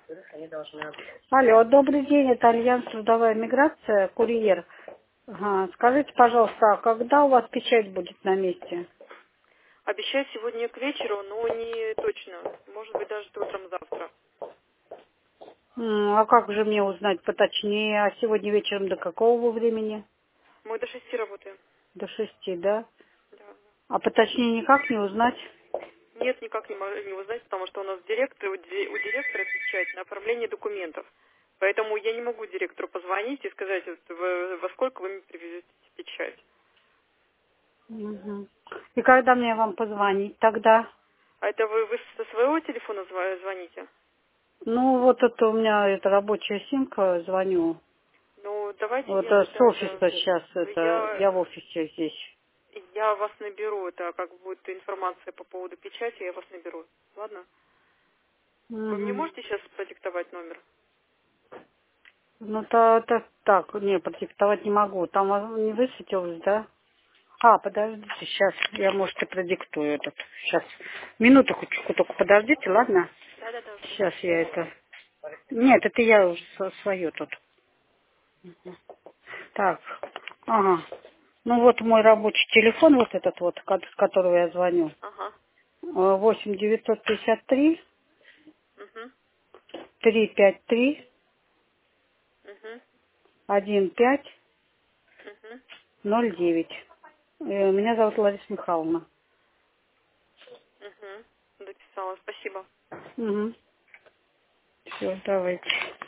Алло, добрый день, это Альянс Трудовая миграция, курьер. Ага, скажите, пожалуйста, а когда у вас печать будет на месте? Обещаю сегодня к вечеру, но не точно. Может быть, даже утром завтра. А как же мне узнать поточнее? А сегодня вечером до какого времени? Мы до 6 работаем. До 6, да? Да. А поточнее никак не узнать? Нет, никак не узнать, потому что у нас директор, у директора печать на оформление документов. Поэтому я не могу директору позвонить и сказать, вот, во сколько вы мне привезете печать. Мгм. И когда мне вам позвонить тогда? А это вы со своего телефона звоните? Ну, вот это у меня, это рабочая симка, звоню. Ну, давайте Вот я с тогда... офиса сейчас, это, Я, я в офисе здесь. я вас наберу, это как будет информация по поводу печати, я вас наберу. Ладно? Вы мне Мгм. можете сейчас продиктовать номер? Ну, так, не, продиктовать не могу. Там не высветилось, да? А, подождите, сейчас я, может, и продиктую этот. Сейчас. Минутку только подождите, ладно? Да-да-да. Сейчас я это... Нет, это я уже свое тут. Так, ага. Ну, вот мой рабочий телефон, вот этот вот, с которого я звоню. Ага. 8 953 Угу. 353 Угу. 1509. Угу. Меня зовут Лариса Михайловна. Угу. Записала. Спасибо. Угу. Все, давайте.